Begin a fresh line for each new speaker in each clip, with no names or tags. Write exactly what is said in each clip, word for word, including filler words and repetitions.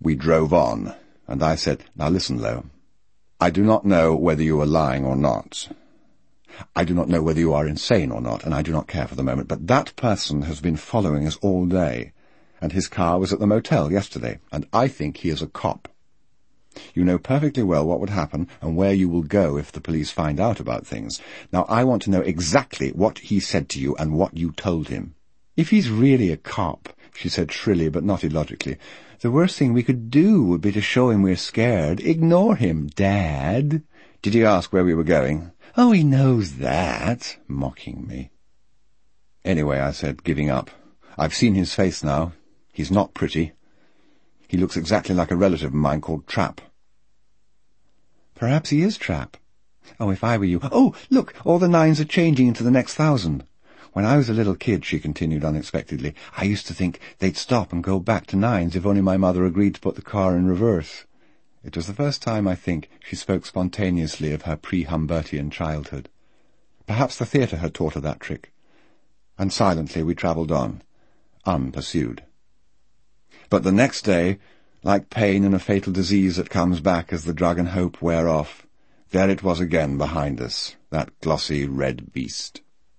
We drove on, and I said, "Now listen, Lo. I do not know whether you are lying or not. I do not know whether you are insane or not, and I do not care for the moment, but that person has been following us all day, and his car was at the motel yesterday, and I think he is a cop. You know perfectly well what would happen and where you will go if the police find out about things. Now I want to know exactly what he said to you and what you told him." "If he's really a cop," she said shrilly but not illogically, "the worst thing we could do would be to show him we're scared. Ignore him, Dad." "Did he ask where we were going?" "Oh, he knows that," mocking me. "Anyway," I said, giving up, "I've seen his face now. He's not pretty. He looks exactly like a relative of mine called Trap." "Perhaps he is Trap. Oh, if I were you— Oh, look, all the nines are changing into the next thousand. When I was a little kid," she continued unexpectedly, "I used to think they'd stop and go back to nines if only my mother agreed to put the car in reverse." It was the first time, I think, she spoke spontaneously of her pre-Humbertian childhood. Perhaps the theatre had taught her that trick. And silently we travelled on, unpursued. But the next day, like pain and a fatal disease that comes back as the drug and hope wear off, there it was again behind us, that glossy red beast.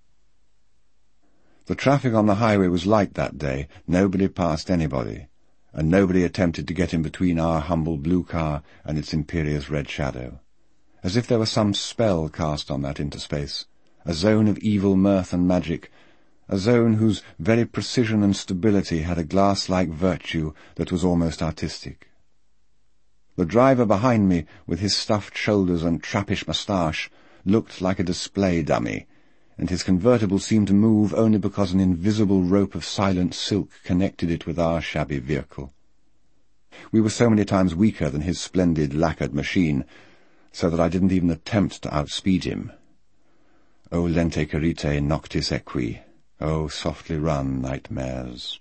The traffic on the highway was light that day. Nobody passed anybody, and nobody attempted to get in between our humble blue car and its imperious red shadow. As if there was some spell cast on that interspace, a zone of evil mirth and magic, a zone whose very precision and stability had a glass-like virtue that was almost artistic. The driver behind me, with his stuffed shoulders and trappish moustache, looked like a display dummy, and his convertible seemed to move only because an invisible rope of silent silk connected it with our shabby vehicle. We were so many times weaker than his splendid lacquered machine, so that I didn't even attempt to outspeed him. O lente carite noctis equi, O softly run, nightmares.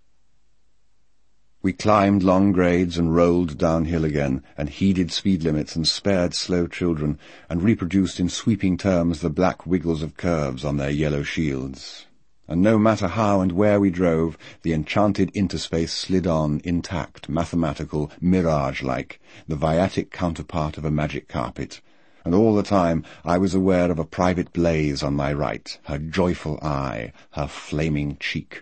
We climbed long grades and rolled downhill again, and heeded speed limits and spared slow children, and reproduced in sweeping terms the black wiggles of curves on their yellow shields. And no matter how and where we drove, the enchanted interspace slid on, intact, mathematical, mirage-like, the viatic counterpart of a magic carpet. And all the time I was aware of a private blaze on my right, her joyful eye, her flaming cheek.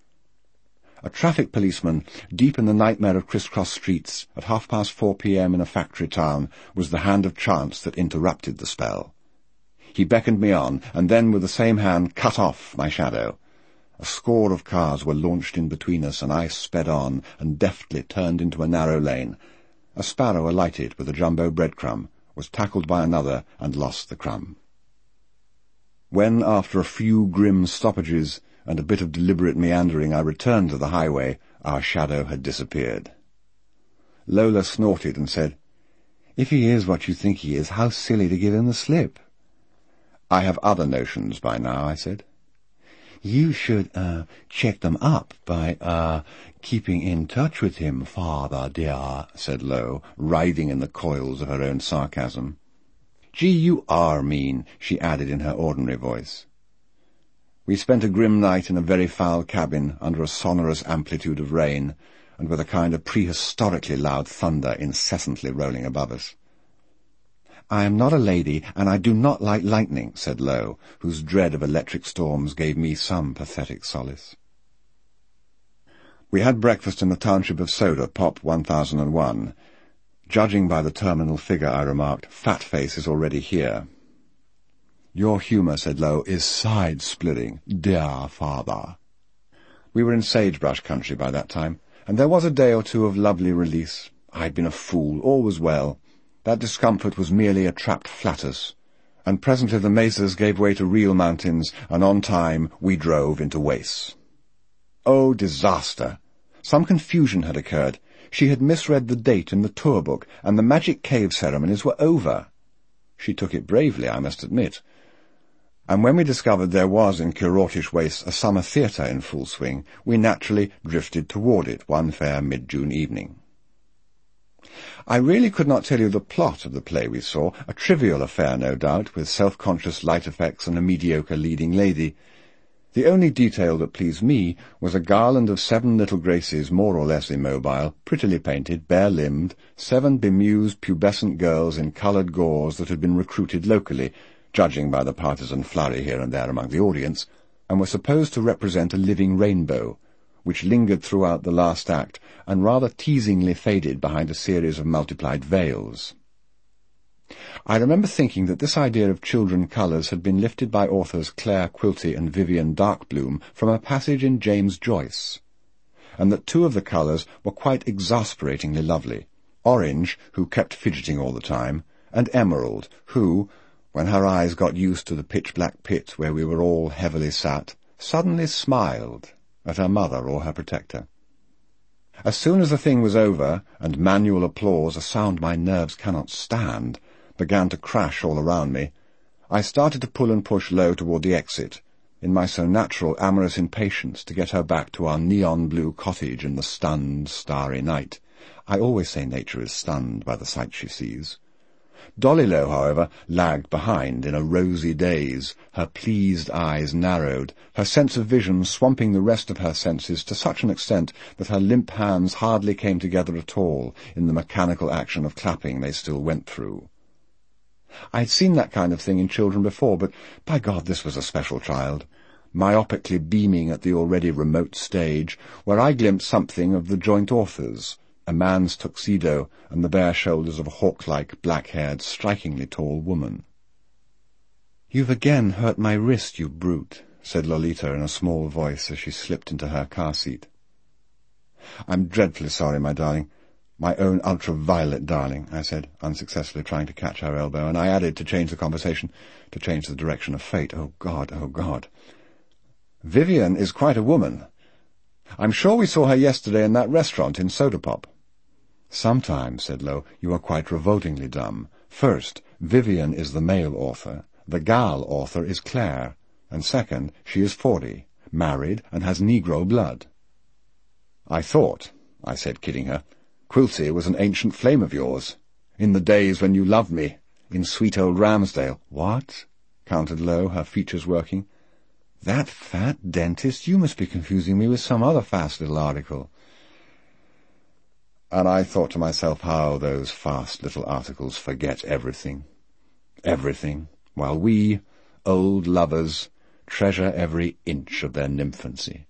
A traffic policeman, deep in the nightmare of criss-cross streets, at half past four p m in a factory town, was the hand of chance that interrupted the spell. He beckoned me on, and then with the same hand cut off my shadow. A score of cars were launched in between us, and I sped on, and deftly turned into a narrow lane. A sparrow alighted with a jumbo breadcrumb, was tackled by another, and lost the crumb. When, after a few grim stoppages and a bit of deliberate meandering, I returned to the highway, our shadow had disappeared. Lola snorted and said, "If he is what you think he is, how silly to give him the slip." "I have other notions by now," I said. "You should, uh, check them up by, uh, keeping in touch with him, father dear," said Lo, writhing in the coils of her own sarcasm. "Gee, you are mean," she added in her ordinary voice. We spent a grim night in a very foul cabin under a sonorous amplitude of rain, and with a kind of prehistorically loud thunder incessantly rolling above us. "I am not a lady, and I do not like lightning," said Lo, whose dread of electric storms gave me some pathetic solace. We had breakfast in the township of Soda, Pop one thousand one. Judging by the terminal figure, I remarked, Fat Face is already here. "Your humour," said Lo, "is side-splitting, dear father." We were in sagebrush country by that time, and there was a day or two of lovely release. I'd been a fool, all was well. That discomfort was merely a trapped flatus, and presently the mesas gave way to real mountains, and on time we drove into Wace. Oh, disaster! Some confusion had occurred. She had misread the date in the tour book, and the magic cave ceremonies were over. She took it bravely, I must admit. And when we discovered there was in Curortish Wace a summer theatre in full swing, we naturally drifted toward it one fair mid-June evening. I really could not tell you the plot of the play we saw, a trivial affair, no doubt, with self-conscious light effects and a mediocre leading lady. The only detail that pleased me was a garland of seven little graces, more or less immobile, prettily painted, bare-limbed, seven bemused, pubescent girls in coloured gauze that had been recruited locally, judging by the partisan flurry here and there among the audience, and were supposed to represent a living rainbow, which lingered throughout the last act and rather teasingly faded behind a series of multiplied veils. I remember thinking that this idea of children colours had been lifted by authors Claire Quilty and Vivian Darkbloom from a passage in James Joyce, and that two of the colours were quite exasperatingly lovely: Orange, who kept fidgeting all the time, and Emerald, who, when her eyes got used to the pitch-black pit where we were all heavily sat, suddenly smiled at her mother or her protector. As soon as the thing was over, and manual applause, a sound my nerves cannot stand, began to crash all around me, I started to pull and push Lo toward the exit, in my so natural amorous impatience to get her back to our neon-blue cottage in the stunned, starry night. I always say nature is stunned by the sight she sees. Dolly Lo, however, lagged behind in a rosy daze, her pleased eyes narrowed, her sense of vision swamping the rest of her senses to such an extent that her limp hands hardly came together at all in the mechanical action of clapping they still went through. I had seen that kind of thing in children before, but by God this was a special child, myopically beaming at the already remote stage, where I glimpsed something of the joint authors, a man's tuxedo and the bare shoulders of a hawk-like, black-haired, strikingly tall woman. "You've again hurt my wrist, you brute," said Lolita in a small voice as she slipped into her car seat. "I'm dreadfully sorry, my darling. My own ultraviolet darling," I said, unsuccessfully trying to catch her elbow, and I added, to change the conversation, to change the direction of fate, "Oh, God, oh, God. Vivian is quite a woman. I'm sure we saw her yesterday in that restaurant in Soda Pop." "Sometimes," said Lo, "you are quite revoltingly dumb. First, Vivian is the male author. The gal author is Claire. And second, she is forty, married, and has Negro blood." "I thought," I said, kidding her, "Quilty was an ancient flame of yours, in the days when you loved me, in sweet old Ramsdale." "What?" countered Lo, her features working. "That fat dentist? You must be confusing me with some other fast little article." And I thought to myself how those fast little articles forget everything. Everything, while we, old lovers, treasure every inch of their nymphancy.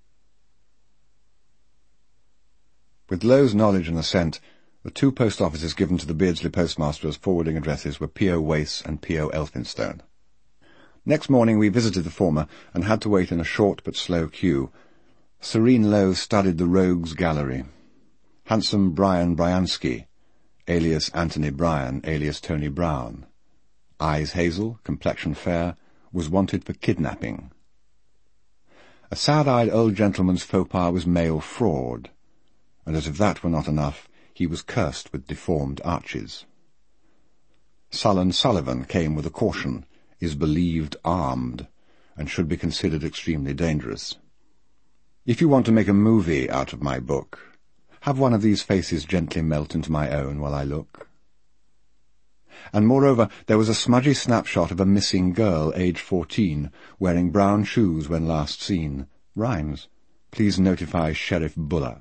With Lo's knowledge and assent, the two post offices given to the Beardsley postmaster as forwarding addresses were P O Wace and P O Elphinstone. Next morning we visited the former, and had to wait in a short but slow queue. Serene Lo studied the Rogues Gallery. Handsome Brian Bryansky, alias Anthony Bryan, alias Tony Brown, eyes hazel, complexion fair, was wanted for kidnapping. A sad-eyed old gentleman's faux pas was male fraud, and as if that were not enough, he was cursed with deformed arches. Sullen Sullivan came with a caution, is believed armed, and should be considered extremely dangerous. If you want to make a movie out of my book, have one of these faces gently melt into my own while I look. And moreover, there was a smudgy snapshot of a missing girl, aged fourteen, wearing brown shoes when last seen. Rhymes. Please notify Sheriff Buller.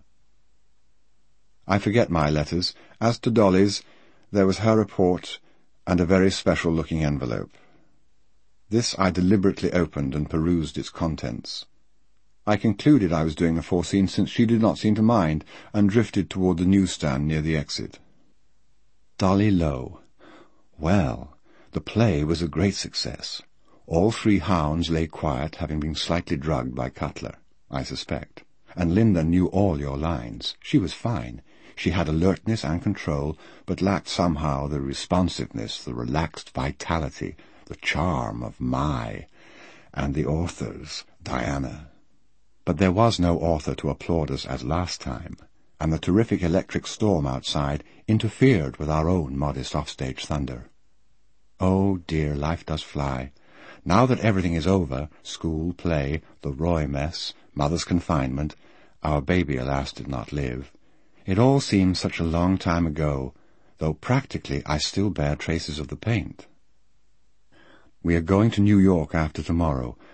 I forget my letters. As to Dolly's, there was her report and a very special-looking envelope. This I deliberately opened and perused its contents. I concluded I was doing a foreseen, since she did not seem to mind, and drifted toward the newsstand near the exit. Dolly Lo. Well, the play was a great success. All three hounds lay quiet, having been slightly drugged by Cutler, I suspect. And Linda knew all your lines. She was fine. She had alertness and control, but lacked somehow the responsiveness, the relaxed vitality, the charm of Mai, and the authors, Diana. But there was no author to applaud us as last time, and the terrific electric storm outside interfered with our own modest offstage thunder. Oh dear, life does fly. Now that everything is over, school, play, the Roy mess, mother's confinement, our baby alas did not live, it all seems such a long time ago, though practically I still bear traces of the paint. We are going to New York after tomorrow,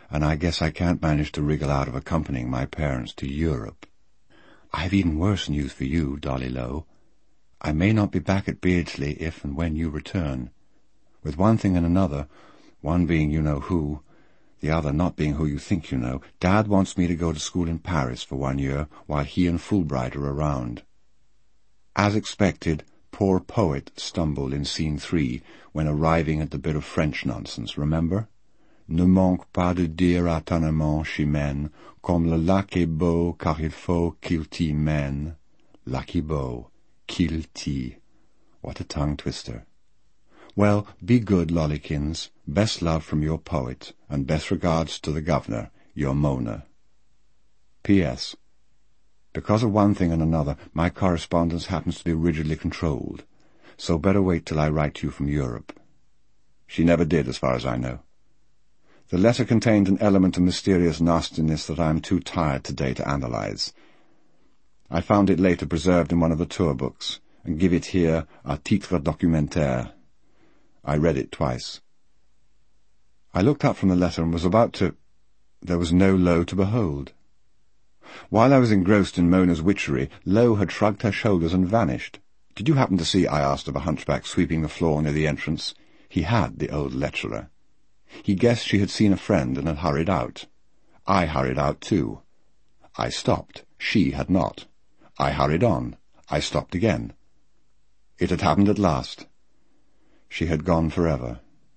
and I guess I can't manage to wriggle out of accompanying my parents to Europe. I have even worse news for you, Dolly Lowe. I may not be back at Beardsley if and when you return. With one thing and another, one being you-know-who, the other not being who you think you know, Dad wants me to go to school in Paris for one year while he and Fulbright are around. As expected, poor Poet stumbled in scene three when arriving at the bit of French nonsense, remember? Ne manque pas de dire à ton amant Chimène, comme le lac est beau car il faut qu'il t'y mène. Lucky beau, qu'il t'y. What a tongue-twister. Well, be good, Lollykins. Best love from your Poet, and best regards to the governor, your Mona. P S Because of one thing and another, my correspondence happens to be rigidly controlled, so better wait till I write to you from Europe. She never did, as far as I know. The letter contained an element of mysterious nastiness that I am too tired today to analyze. I found it later preserved in one of the tour books, and give it here à titre documentaire. I read it twice. I looked up from the letter and was about to... There was no Lowe to behold. While I was engrossed in Mona's witchery, Lowe had shrugged her shoulders and vanished. Did you happen to see, I asked of a hunchback sweeping the floor near the entrance. He had, the old lecturer. He guessed she had seen a friend and had hurried out. I hurried out too. I stopped. She had not. I hurried on. I stopped again. It had happened at last. She had gone forever.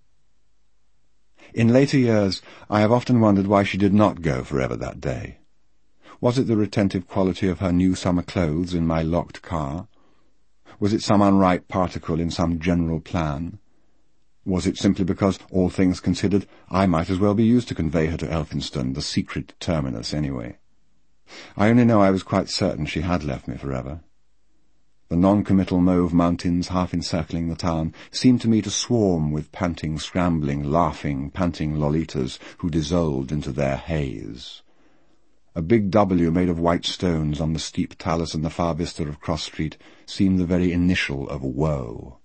In later years, I have often wondered why she did not go forever that day. Was it the retentive quality of her new summer clothes in my locked car? Was it some unripe particle in some general plan? Was it simply because, all things considered, I might as well be used to convey her to Elphinstone, the secret terminus, anyway? I only know I was quite certain she had left me forever. The non-committal mauve mountains, half encircling the town, seemed to me to swarm with panting, scrambling, laughing, panting Lolitas who dissolved into their haze. A big W made of white stones on the steep talus and the far vista of Cross Street seemed the very initial of woe.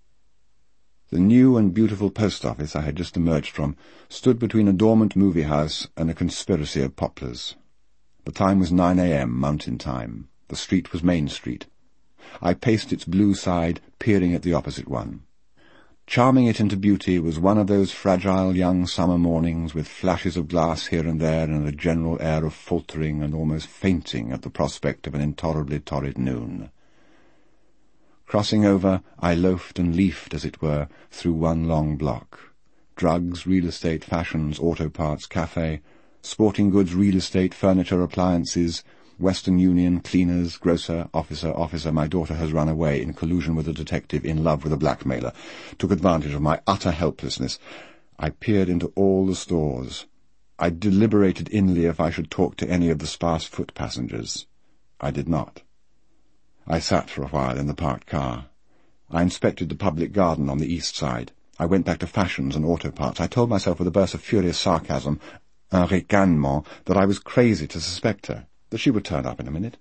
The new and beautiful post office I had just emerged from stood between a dormant movie house and a conspiracy of poplars. The time was nine a m mountain time. The street was Main Street. I paced its blue side, peering at the opposite one. Charming it into beauty was one of those fragile young summer mornings with flashes of glass here and there and a general air of faltering and almost fainting at the prospect of an intolerably torrid noon. Crossing over, I loafed and leafed, as it were, through one long block. Drugs, real estate, fashions, auto parts, cafe, sporting goods, real estate, furniture, appliances, Western Union, cleaners, grocer, officer, officer. My daughter has run away in collusion with a detective in love with a blackmailer. Took advantage of my utter helplessness. I peered into all the stores. I deliberated inly if I should talk to any of the sparse foot passengers. I did not. I sat for a while in the parked car. I inspected the public garden on the east side. I went back to fashions and auto parts. I told myself with a burst of furious sarcasm, un ricanement, that I was crazy to suspect her, that she would turn up in a minute.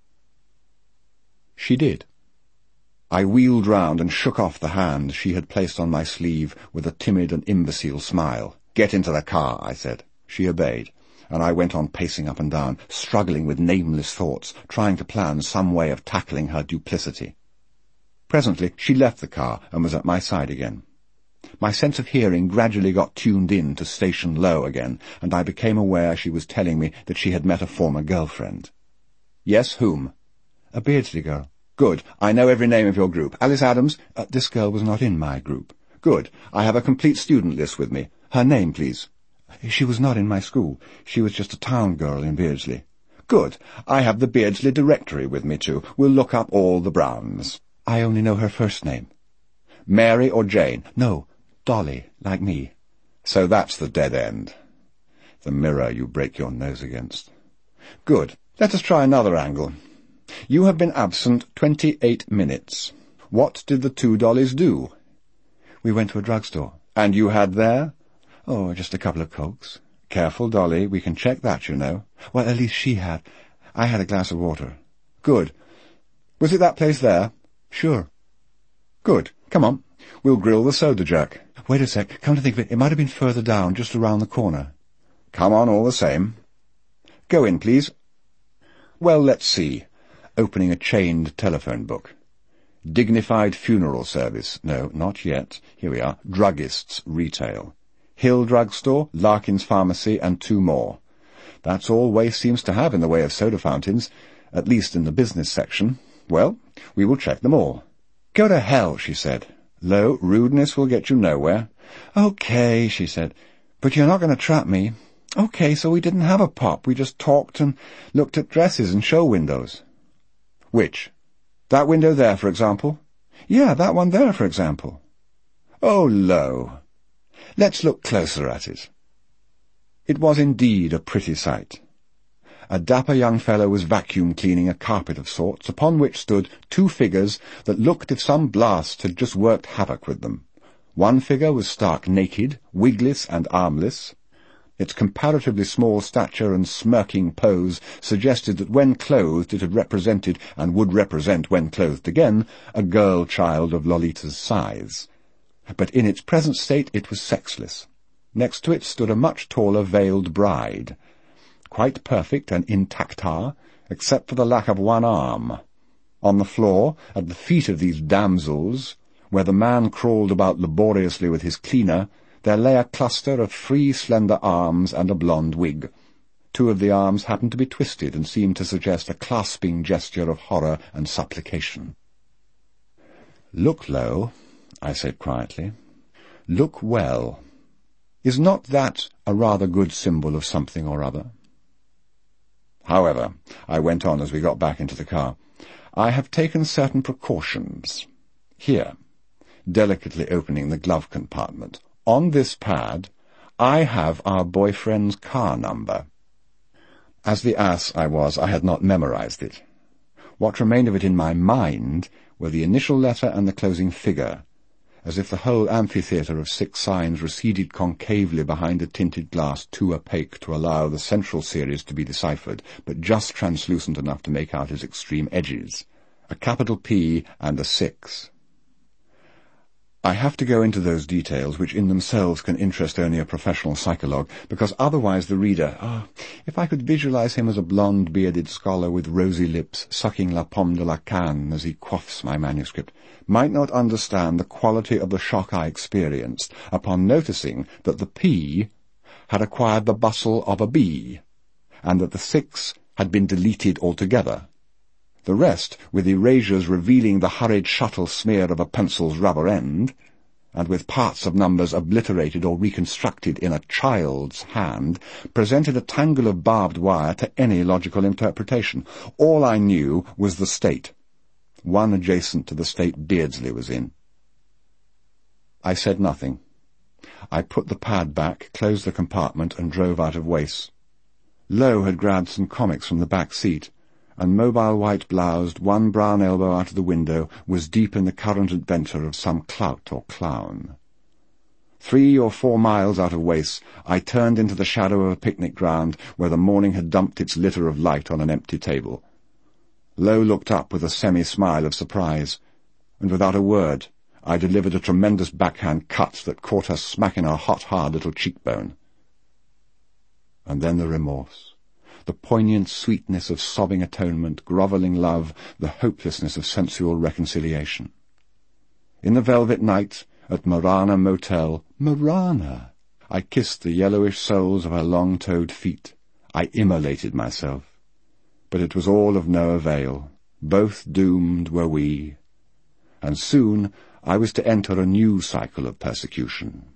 She did. I wheeled round and shook off the hand she had placed on my sleeve with a timid and imbecile smile. "Get into the car," I said. She obeyed, and I went on pacing up and down, struggling with nameless thoughts, trying to plan some way of tackling her duplicity. Presently she left the car and was at my side again. My sense of hearing gradually got tuned in to station low again, and I became aware she was telling me that she had met a former girlfriend. "Yes, whom?" "A Beardsley girl." "Good. I know every name of your group. Alice Adams?" Uh, this girl was not in my group. "Good. I have a complete student list with me. Her name, please." "She was not in my school. She was just a town girl in Beardsley." "Good. I have the Beardsley directory with me, too. We'll look up all the Browns." "I only know her first name." "Mary or Jane?" "No, Dolly, like me." "So that's the dead end. The mirror you break your nose against." "Good. Let us try another angle. You have been absent twenty-eight minutes. What did the two dollies do?" "We went to a drugstore." "And you had there?" "Oh, just a couple of cokes." "Careful, Dolly. We can check that, you know." "Well, at least she had. I had a glass of water." "Good. Was it that place there?" "Sure." "Good. Come on. We'll grill the soda jerk." "Wait a sec. Come to think of it, it might have been further down, just around the corner." Come on all the same. Go in, please. Well, let's see. Opening a chained telephone book. Dignified funeral service. No, not yet. Here we are. Druggists, retail. Hill Drugstore, Larkin's Pharmacy, and two more. That's all Wace seems to have in the way of soda fountains, at least in the business section. Well, we will check them all. Go to hell, she said. Lo, rudeness will get you nowhere. Okay, she said, but you're not going to trap me. Okay, so we didn't have a pop. We just talked and looked at dresses and show windows. Which? That window there, for example? Yeah, that one there, for example. Oh, Lo. Let's look closer at it. It was indeed a pretty sight. A dapper young fellow was vacuum-cleaning a carpet of sorts, upon which stood two figures that looked as if some blast had just worked havoc with them. One figure was stark naked, wigless and armless. Its comparatively small stature and smirking pose suggested that when clothed it had represented, and would represent when clothed again, a girl-child of Lolita's size. But in its present state it was sexless. Next to it stood a much taller veiled bride, quite perfect and intacta, except for the lack of one arm. On the floor, at the feet of these damsels, where the man crawled about laboriously with his cleaner, there lay a cluster of three slender arms and a blonde wig. Two of the arms happened to be twisted and seemed to suggest a clasping gesture of horror and supplication. "Look, Lo," I said quietly. "Look well. Is not that a rather good symbol of something or other?" "However," I went on as we got back into the car, "I have taken certain precautions. Here," delicately opening the glove compartment, "on this pad I have our boyfriend's car number." As the ass I was, I had not memorized it. What remained of it in my mind were the initial letter and the closing figure, as if the whole amphitheatre of six signs receded concavely behind a tinted glass too opaque to allow the central series to be deciphered, but just translucent enough to make out its extreme edges. A capital P and a six. I have to go into those details, which in themselves can interest only a professional psychologue, because otherwise the reader, ah, oh, if I could visualize him as a blonde-bearded scholar with rosy lips, sucking la pomme de la canne as he quaffs my manuscript, might not understand the quality of the shock I experienced upon noticing that the P had acquired the bustle of a B, and that the six had been deleted altogether. The rest, with erasures revealing the hurried shuttle smear of a pencil's rubber end, and with parts of numbers obliterated or reconstructed in a child's hand, presented a tangle of barbed wire to any logical interpretation. All I knew was the state, one adjacent to the state Beardsley was in. I said nothing. I put the pad back, closed the compartment, and drove out of Wace. Lo had grabbed some comics from the back seat, and mobile white-bloused, one brown elbow out of the window, was deep in the current adventure of some clout or clown. Three or four miles out of Wace, I turned into the shadow of a picnic ground where the morning had dumped its litter of light on an empty table. Lo looked up with a semi-smile of surprise, and without a word I delivered a tremendous backhand cut that caught her smack in her hot, hard little cheekbone. And then the remorse. The poignant sweetness of sobbing atonement, grovelling love, the hopelessness of sensual reconciliation. In the velvet night, at Marana Motel, Marana, I kissed the yellowish soles of her long-toed feet. I immolated myself. But it was all of no avail. Both doomed were we. And soon I was to enter a new cycle of persecution.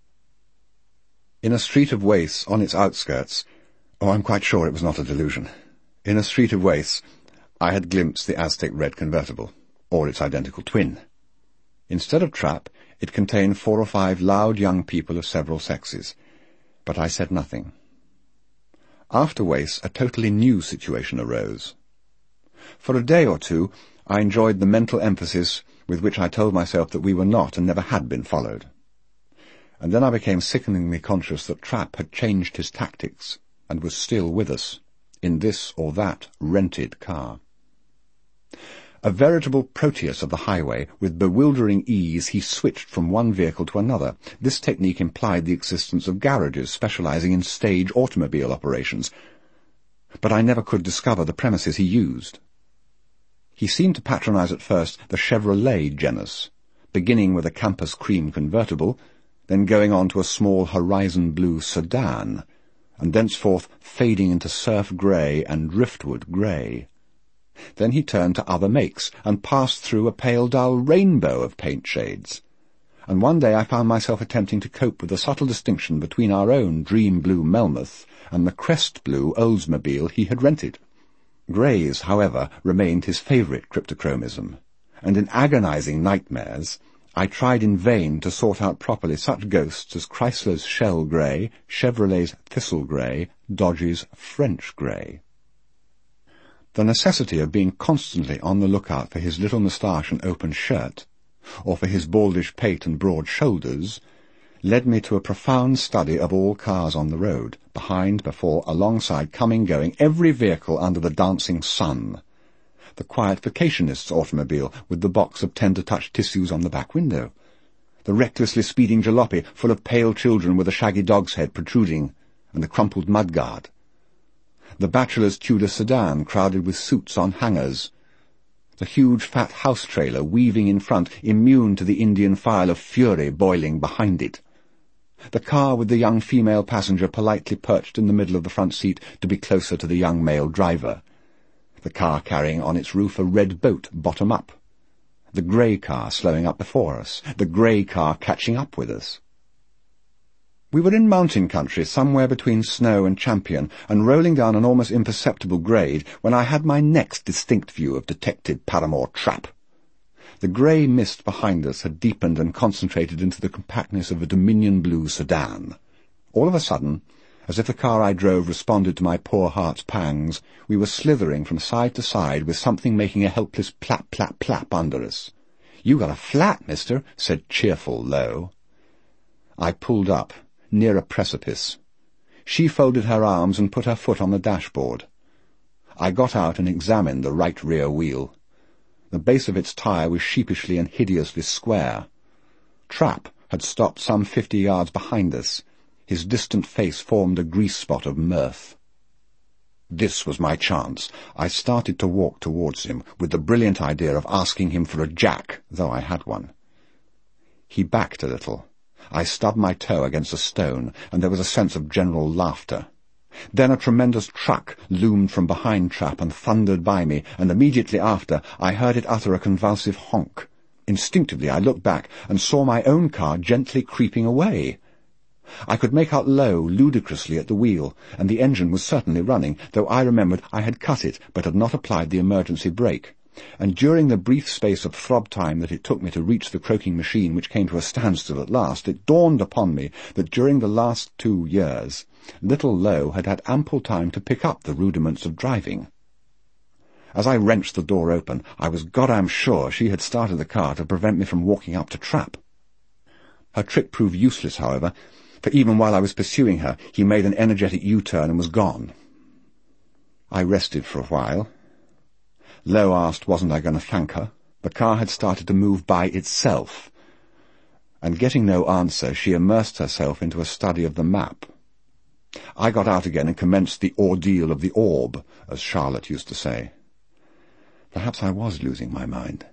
In a street of Wace, on its outskirts, oh, I'm quite sure it was not a delusion. In a street of Wace, I had glimpsed the Aztec red convertible, or its identical twin. Instead of trap, it contained four or five loud young people of several sexes, but I said nothing. After Wace, a totally new situation arose. For a day or two, I enjoyed the mental emphasis with which I told myself that we were not and never had been followed. And then I became sickeningly conscious that Trap had changed his tactics, and was still with us, in this or that rented car. A veritable Proteus of the highway, with bewildering ease he switched from one vehicle to another. This technique implied the existence of garages specializing in stage automobile operations, but I never could discover the premises he used. He seemed to patronize at first the Chevrolet genus, beginning with a Campus Cream convertible, then going on to a small Horizon Blue sedan, and thenceforth fading into surf grey and driftwood grey. Then he turned to other makes, and passed through a pale dull rainbow of paint shades. And one day I found myself attempting to cope with the subtle distinction between our own dream blue Melmoth and the crest blue Oldsmobile he had rented. Greys, however, remained his favourite cryptochromism, and in agonizing nightmares I tried in vain to sort out properly such ghosts as Chrysler's Shell Grey, Chevrolet's Thistle Grey, Dodge's French Grey. The necessity of being constantly on the lookout for his little moustache and open shirt, or for his baldish pate and broad shoulders, led me to a profound study of all cars on the road, behind, before, alongside, coming, going, every vehicle under the dancing sun. The quiet vacationist's automobile with the box of tender-touch tissues on the back window, the recklessly speeding jalopy full of pale children with a shaggy dog's head protruding, and the crumpled mudguard, the bachelor's Tudor sedan crowded with suits on hangers, the huge fat house trailer weaving in front, immune to the Indian file of fury boiling behind it, the car with the young female passenger politely perched in the middle of the front seat to be closer to the young male driver, the car carrying on its roof a red boat bottom up, the grey car slowing up before us, the grey car catching up with us. We were in mountain country somewhere between Snow and Champion, and rolling down an almost imperceptible grade when I had my next distinct view of detected Paramore Trap. The grey mist behind us had deepened and concentrated into the compactness of a Dominion blue sedan. All of a sudden, as if the car I drove responded to my poor heart's pangs, we were slithering from side to side with something making a helpless plap, plap, plap under us. "You got a flat, mister," said cheerful Low. I pulled up, near a precipice. She folded her arms and put her foot on the dashboard. I got out and examined the right rear wheel. The base of its tyre was sheepishly and hideously square. Trap had stopped some fifty yards behind us. His distant face formed a grease spot of mirth. This was my chance. I started to walk towards him, with the brilliant idea of asking him for a jack, though I had one. He backed a little. I stubbed my toe against a stone, and there was a sense of general laughter. Then a tremendous truck loomed from behind Trap and thundered by me, and immediately after I heard it utter a convulsive honk. Instinctively I looked back and saw my own car gently creeping away. I could make out Low ludicrously at the wheel, and the engine was certainly running, though I remembered I had cut it but had not applied the emergency brake. And during the brief space of throb time that it took me to reach the croaking machine, which came to a standstill at last, it dawned upon me that during the last two years little Low had had ample time to pick up the rudiments of driving. As I wrenched the door open, I was goddamn sure she had started the car to prevent me from walking up to Trap. Her trick proved useless, however, for even while I was pursuing her, he made an energetic U-turn and was gone. I rested for a while. Low asked wasn't I going to thank her. The car had started to move by itself, and getting no answer, she immersed herself into a study of the map. I got out again and commenced the ordeal of the orb, as Charlotte used to say. Perhaps I was losing my mind.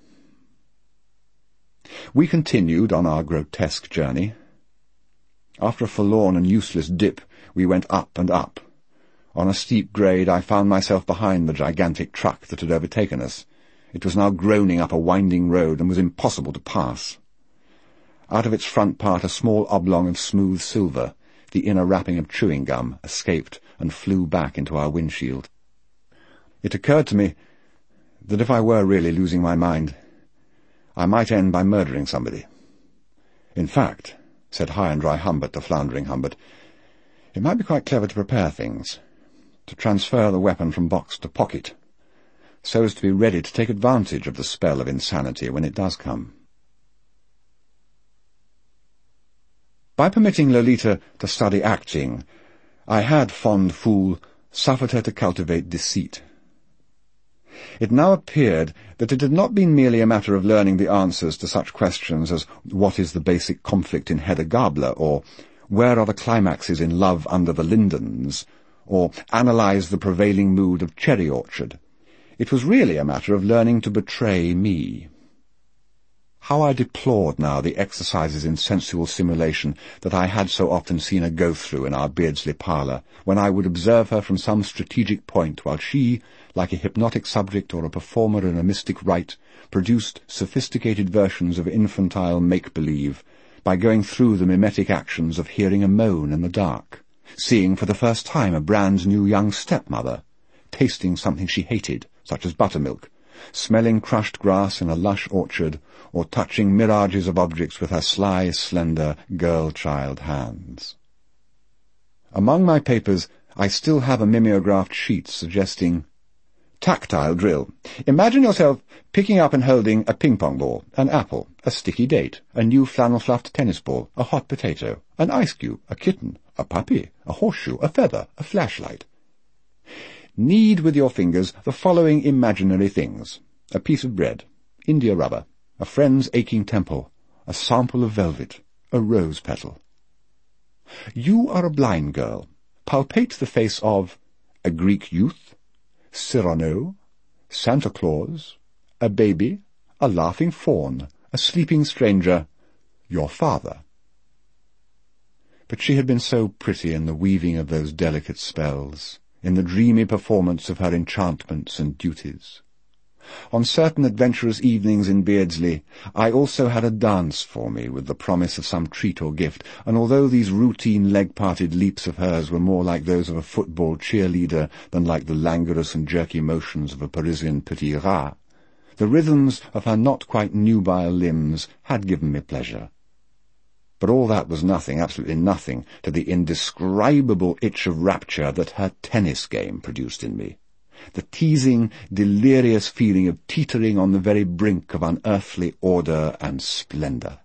We continued on our grotesque journey. After a forlorn and useless dip, we went up and up. On a steep grade I found myself behind the gigantic truck that had overtaken us. It was now groaning up a winding road and was impossible to pass. Out of its front part a small oblong of smooth silver, the inner wrapping of chewing gum, escaped and flew back into our windshield. It occurred to me that if I were really losing my mind, I might end by murdering somebody. In fact, said High and Dry Humbert to Floundering Humbert, it might be quite clever to prepare things, to transfer the weapon from box to pocket, so as to be ready to take advantage of the spell of insanity when it does come. By permitting Lolita to study acting, I had, fond fool, suffered her to cultivate deceit. It now appeared that it had not been merely a matter of learning the answers to such questions as what is the basic conflict in Hedda Gabler, or where are the climaxes in Love Under the Lindens, or analyse the prevailing mood of Cherry Orchard. It was really a matter of learning to betray me. How I deplored now the exercises in sensual simulation that I had so often seen her go through in our Beardsley parlour, when I would observe her from some strategic point, while she, like a hypnotic subject or a performer in a mystic rite, produced sophisticated versions of infantile make-believe by going through the mimetic actions of hearing a moan in the dark, seeing for the first time a brand new young stepmother, tasting something she hated, such as buttermilk, smelling crushed grass in a lush orchard, or touching mirages of objects with her sly, slender, girl-child hands. Among my papers I still have a mimeographed sheet suggesting tactile drill. Imagine yourself picking up and holding a ping-pong ball, an apple, a sticky date, a new flannel-fluffed tennis ball, a hot potato, an ice cube, a kitten, a puppy, a horseshoe, a feather, a flashlight. Knead with your fingers the following imaginary things: a piece of bread, India rubber, a friend's aching temple, a sample of velvet, a rose petal. You are a blind girl. Palpate the face of a Greek youth, Cyrano, Santa Claus, a baby, a laughing fawn, a sleeping stranger, your father. But she had been so pretty in the weaving of those delicate spells, in the dreamy performance of her enchantments and duties. On certain adventurous evenings in Beardsley, I also had a dance for me with the promise of some treat or gift, and although these routine leg-parted leaps of hers were more like those of a football cheerleader than like the languorous and jerky motions of a Parisian petit rat, the rhythms of her not quite nubile limbs had given me pleasure. But all that was nothing, absolutely nothing, to the indescribable itch of rapture that her tennis game produced in me. The teasing, delirious feeling of teetering on the very brink of unearthly order and splendour.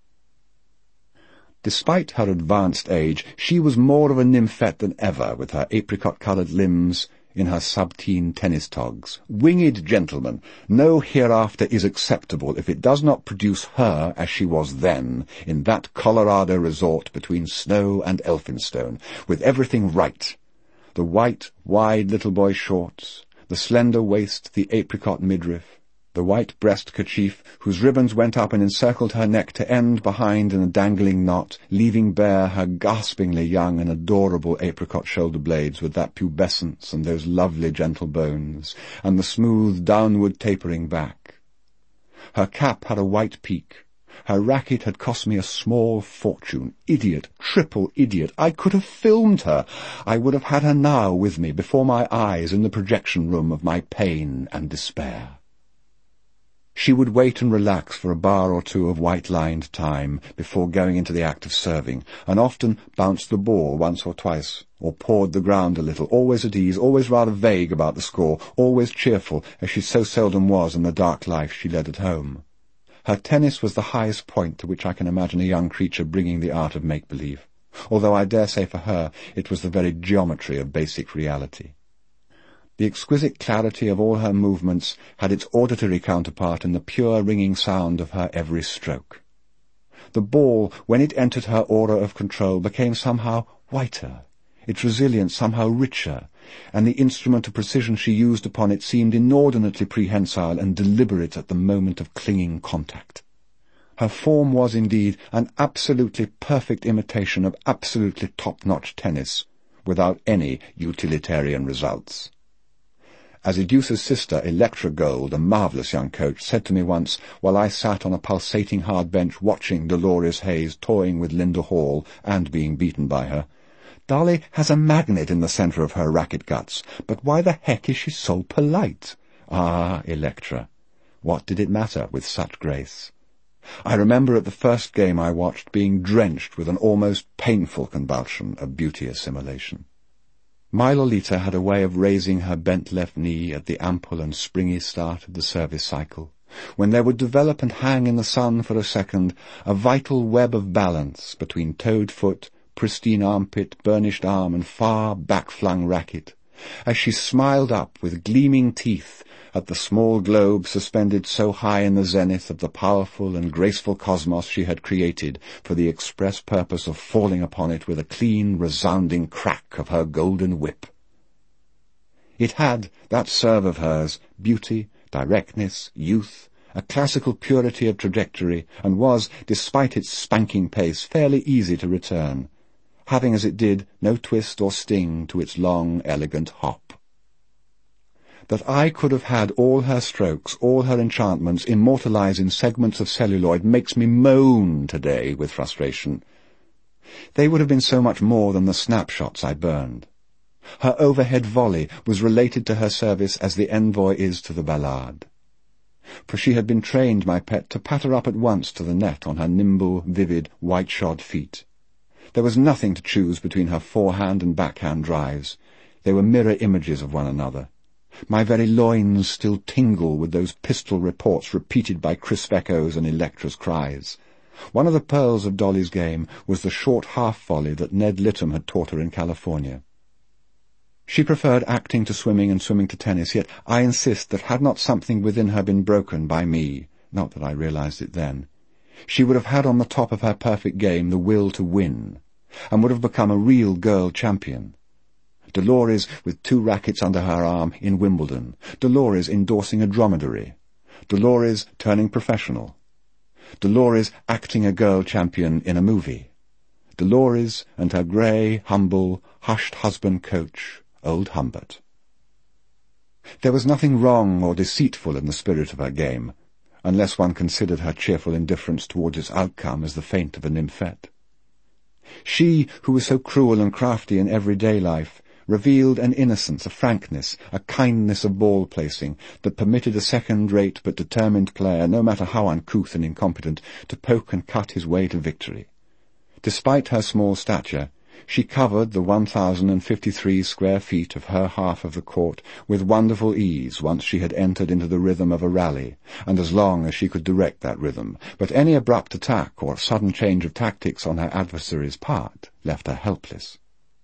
Despite her advanced age, she was more of a nymphette than ever, with her apricot-coloured limbs, in her sub-teen tennis togs. Winged gentleman, no hereafter is acceptable if it does not produce her as she was then, in that Colorado resort between Snow and Elphinstone, with everything right. The white, wide little boy shorts, the slender waist, the apricot midriff, the white breast kerchief whose ribbons went up and encircled her neck to end behind in a dangling knot, leaving bare her gaspingly young and adorable apricot shoulder blades with that pubescence and those lovely gentle bones, and the smooth downward tapering back. Her cap had a white peak. Her racket had cost me a small fortune. Idiot, triple idiot. I could have filmed her. I would have had her now with me before my eyes in the projection room of my pain and despair. She would wait and relax for a bar or two of white-lined time before going into the act of serving, and often bounced the ball once or twice, or pawed the ground a little, always at ease, always rather vague about the score, always cheerful, as she so seldom was in the dark life she led at home. Her tennis was the highest point to which I can imagine a young creature bringing the art of make-believe, although I dare say for her it was the very geometry of basic reality. The exquisite clarity of all her movements had its auditory counterpart in the pure ringing sound of her every stroke. The ball, when it entered her aura of control, became somehow whiter, its resilience somehow richer, and the instrument of precision she used upon it seemed inordinately prehensile and deliberate at the moment of clinging contact. Her form was, indeed, an absolutely perfect imitation of absolutely top-notch tennis, without any utilitarian results. As Edusa's sister, Electra Gold, a marvellous young coach, said to me once, while I sat on a pulsating hard bench watching Dolores Hayes toying with Linda Hall and being beaten by her, "Dolly has a magnet in the centre of her racket guts, but why the heck is she so polite?" Ah, Electra, what did it matter with such grace? I remember at the first game I watched being drenched with an almost painful convulsion of beauty assimilation. My Lolita had a way of raising her bent left knee at the ample and springy start of the service cycle, when there would develop and hang in the sun for a second a vital web of balance between toed foot, pristine armpit, burnished arm, and far back-flung racket, as she smiled up with gleaming teeth at the small globe suspended so high in the zenith of the powerful and graceful cosmos she had created for the express purpose of falling upon it with a clean, resounding crack of her golden whip. It had, that serve of hers, beauty, directness, youth, a classical purity of trajectory, and was, despite its spanking pace, fairly easy to return, having as it did no twist or sting to its long, elegant hop. That I could have had all her strokes, all her enchantments, immortalized in segments of celluloid makes me moan today with frustration. They would have been so much more than the snapshots I burned. Her overhead volley was related to her service as the envoy is to the ballade. For she had been trained, my pet, to patter up at once to the net on her nimble, vivid, white-shod feet. There was nothing to choose between her forehand and backhand drives. They were mirror images of one another. My very loins still tingle with those pistol reports repeated by crisp echoes and Electra's cries. One of the pearls of Dolly's game was the short half-volley that Ned Lytton had taught her in California. She preferred acting to swimming and swimming to tennis, yet I insist that had not something within her been broken by me, not that I realized it then, she would have had on the top of her perfect game the will to win, and would have become a real girl champion. Dolores with two rackets under her arm in Wimbledon, Dolores endorsing a dromedary, Dolores turning professional, Dolores acting a girl champion in a movie, Dolores and her grey, humble, hushed husband coach, old Humbert. There was nothing wrong or deceitful in the spirit of her game, unless one considered her cheerful indifference towards its outcome as the feint of a nymphette. She, who was so cruel and crafty in everyday life, revealed an innocence, a frankness, a kindness of ball-placing that permitted a second-rate but determined player, no matter how uncouth and incompetent, to poke and cut his way to victory. Despite her small stature, she covered the one thousand fifty-three square feet of her half of the court with wonderful ease once she had entered into the rhythm of a rally, and as long as she could direct that rhythm, but any abrupt attack or sudden change of tactics on her adversary's part left her helpless.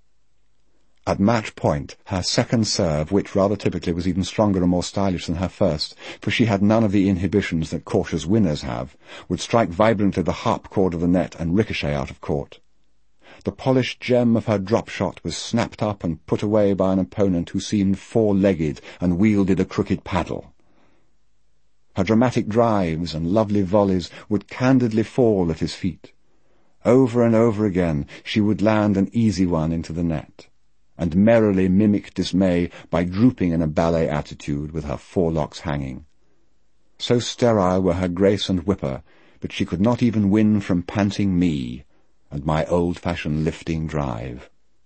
At match point, her second serve, which rather typically was even stronger and more stylish than her first, for she had none of the inhibitions that cautious winners have, would strike vibrantly the harpchord of the net and ricochet out of court. The polished gem of her drop shot was snapped up and put away by an opponent who seemed four-legged and wielded a crooked paddle. Her dramatic drives and lovely volleys would candidly fall at his feet. Over and over again she would land an easy one into the net, and merrily mimic dismay by drooping in a ballet attitude with her forelocks hanging. So sterile were her grace and whipper that she could not even win from panting me and my old-fashioned lifting drive.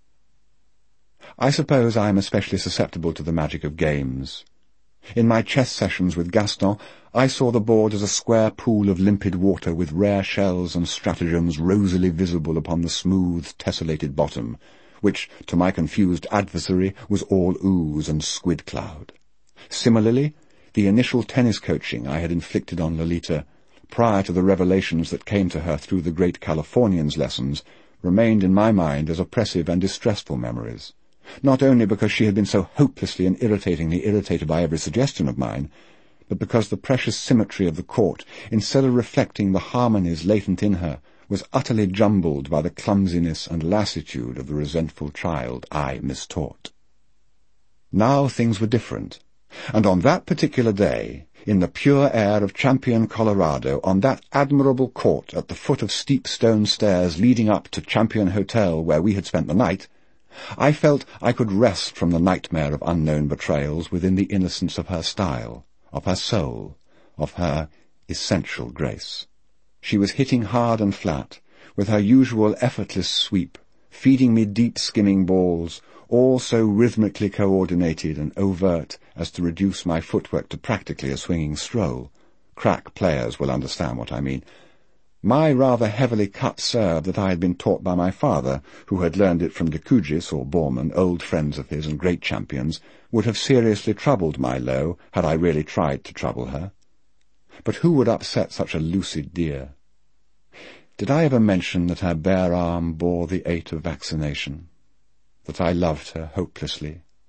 I suppose I am especially susceptible to the magic of games. In my chess sessions with Gaston, I saw the board as a square pool of limpid water with rare shells and stratagems rosily visible upon the smooth, tessellated bottom, which, to my confused adversary, was all ooze and squid cloud. Similarly, the initial tennis coaching I had inflicted on Lolita, prior to the revelations that came to her through the great Californian's lessons, remained in my mind as oppressive and distressful memories, not only because she had been so hopelessly and irritatingly irritated by every suggestion of mine, but because the precious symmetry of the court, instead of reflecting the harmonies latent in her, was utterly jumbled by the clumsiness and lassitude of the resentful child I mistaught. Now things were different, and on that particular day, in the pure air of Champion, Colorado, on that admirable court at the foot of steep stone stairs leading up to Champion Hotel where we had spent the night, I felt I could rest from the nightmare of unknown betrayals within the innocence of her style, of her soul, of her essential grace. She was hitting hard and flat, with her usual effortless sweep, feeding me deep skimming balls, all so rhythmically coordinated and overt as to reduce my footwork to practically a swinging stroll. Crack players will understand what I mean. My rather heavily cut serve that I had been taught by my father, who had learned it from de Kougis or Borman, old friends of his and great champions, would have seriously troubled my low had I really tried to trouble her. But who would upset such a lucid dear? Did I ever mention that her bare arm bore the eight of vaccination? That I loved her hopelessly?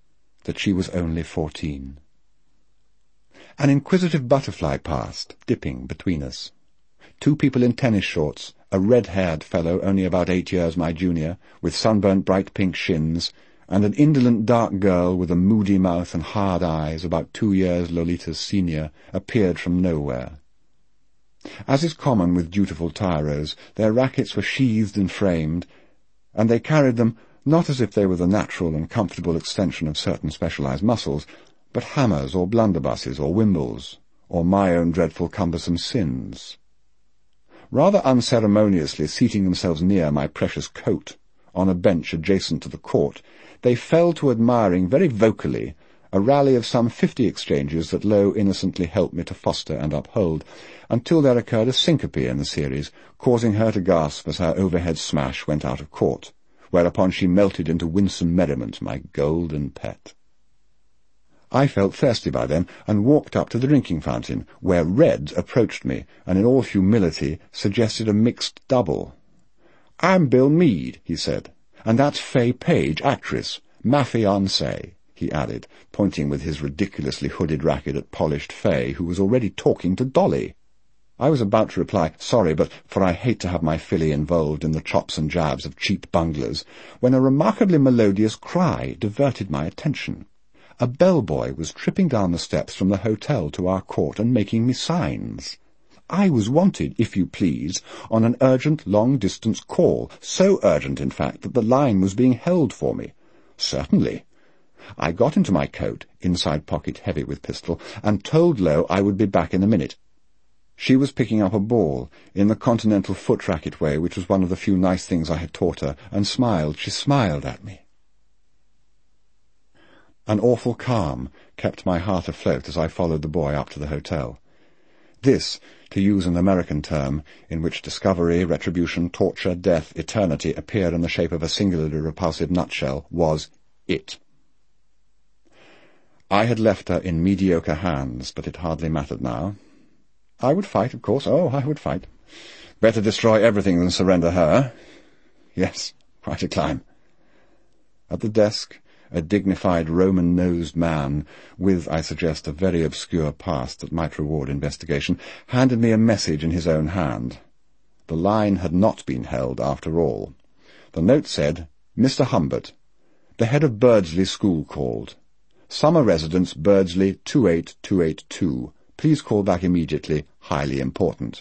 that she was only fourteen. An inquisitive butterfly passed, dipping between us. Two people in tennis shorts, a red-haired fellow only about eight years my junior, with sunburnt bright pink shins, and an indolent dark girl with a moody mouth and hard eyes, about two years Lolita's senior, appeared from nowhere. As is common with dutiful tyros, their rackets were sheathed and framed, and they carried them not as if they were the natural and comfortable extension of certain specialized muscles, but hammers or blunderbusses or wimbles, or my own dreadful cumbersome sins. Rather unceremoniously seating themselves near my precious coat, on a bench adjacent to the court, they fell to admiring very vocally a rally of some fifty exchanges that Lowe innocently helped me to foster and uphold, until there occurred a syncope in the series, causing her to gasp as her overhead smash went out of court, whereupon she melted into winsome merriment, my golden pet. I felt thirsty by then, and walked up to the drinking fountain, where Red approached me, and in all humility suggested a mixed double. "I'm Bill Meade," he said, "and that's Fay Page, actress, ma fiancée," he added, pointing with his ridiculously hooded racket at polished Fay, who was already talking to Dolly. I was about to reply, "Sorry, but for I hate to have my filly involved in the chops and jabs of cheap bunglers," when a remarkably melodious cry diverted my attention. A bellboy was tripping down the steps from the hotel to our court and making me signs. I was wanted, if you please, on an urgent long-distance call, so urgent, in fact, that the line was being held for me. Certainly. I got into my coat, inside pocket heavy with pistol, and told Lowe I would be back in a minute. She was picking up a ball, in the continental foot-racket way, which was one of the few nice things I had taught her, and smiled. She smiled at me. An awful calm kept my heart afloat as I followed the boy up to the hotel. This, to use an American term, in which discovery, retribution, torture, death, eternity appear in the shape of a singularly repulsive nutshell, was it. I had left her in mediocre hands, but it hardly mattered now. I would fight, of course. Oh, I would fight. Better destroy everything than surrender her. Yes, quite a climb. At the desk, a dignified Roman-nosed man, with, I suggest, a very obscure past that might reward investigation, handed me a message in his own hand. The line had not been held, after all. The note said, "Mister Humbert, the head of Birdsley School called. Summer residence, Birdsley, two eight two eight two. Please call back immediately. Highly important."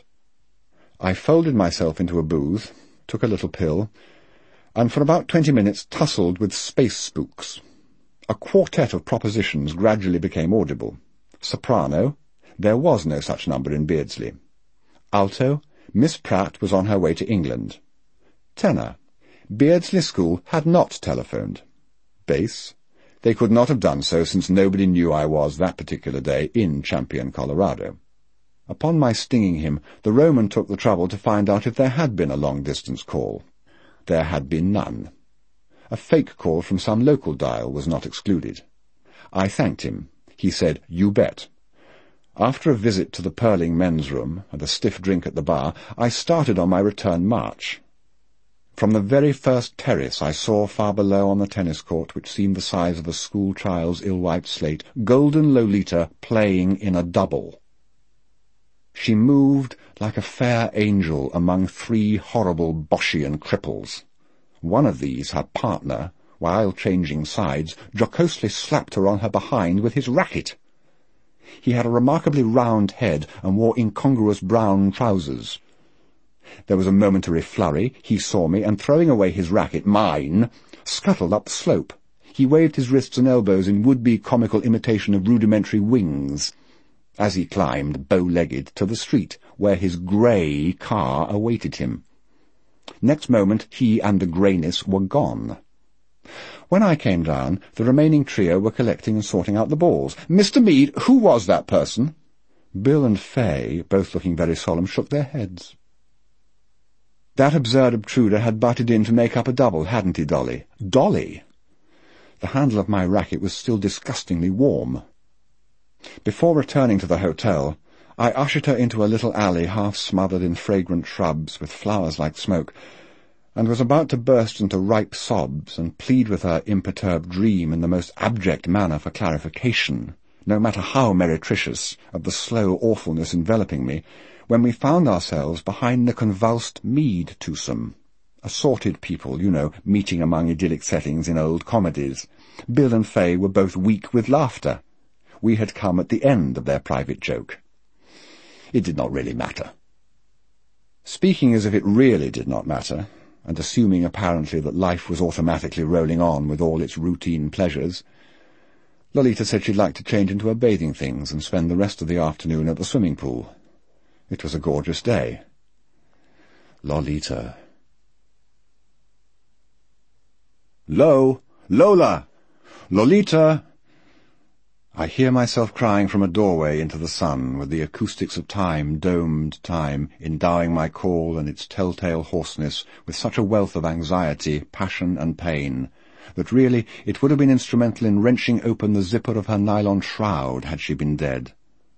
I folded myself into a booth, took a little pill, and for about twenty minutes tussled with space spooks. A quartet of propositions gradually became audible. Soprano, there was no such number in Beardsley. Alto, Miss Pratt was on her way to England. Tenor, Beardsley School had not telephoned. Bass, they could not have done so, since nobody knew I was that particular day in Champion, Colorado. Upon my stinging him, the Roman took the trouble to find out if there had been a long-distance call. There had been none. A fake call from some local dial was not excluded. I thanked him. He said, "You bet." After a visit to the Purling men's room and a stiff drink at the bar, I started on my return march. From the very first terrace I saw far below on the tennis court, which seemed the size of a school child's ill-wiped slate, golden Lolita playing in a double. She moved like a fair angel among three horrible Boschian cripples. One of these, her partner, while changing sides, jocosely slapped her on her behind with his racket. He had a remarkably round head and wore incongruous brown trousers. There was a momentary flurry. He saw me, and throwing away his racket, mine, scuttled up the slope. He waved his wrists and elbows in would-be comical imitation of rudimentary wings, as he climbed, bow-legged, to the street, where his grey car awaited him. Next moment he and the greyness were gone. When I came down, the remaining trio were collecting and sorting out the balls. "Mister Meade, who was that person?" Bill and Fay, both looking very solemn, shook their heads. That absurd obtruder had butted in to make up a double, hadn't he, Dolly? Dolly! The handle of my racket was still disgustingly warm. Before returning to the hotel, I ushered her into a little alley half smothered in fragrant shrubs with flowers like smoke, and was about to burst into ripe sobs and plead with her imperturbed dream in the most abject manner for clarification, no matter how meretricious, of the slow awfulness enveloping me, when we found ourselves behind the convulsed Mead twosome. Assorted people, you know, meeting among idyllic settings in old comedies. Bill and Fay were both weak with laughter. We had come at the end of their private joke. It did not really matter. Speaking as if it really did not matter, and assuming apparently that life was automatically rolling on with all its routine pleasures, Lolita said she'd like to change into her bathing things and spend the rest of the afternoon at the swimming pool. It was a gorgeous day. Lolita. Lo! Lola! Lolita! I hear myself crying from a doorway into the sun, with the acoustics of time, domed time, endowing my call and its telltale hoarseness with such a wealth of anxiety, passion, and pain, that really it would have been instrumental in wrenching open the zipper of her nylon shroud had she been dead.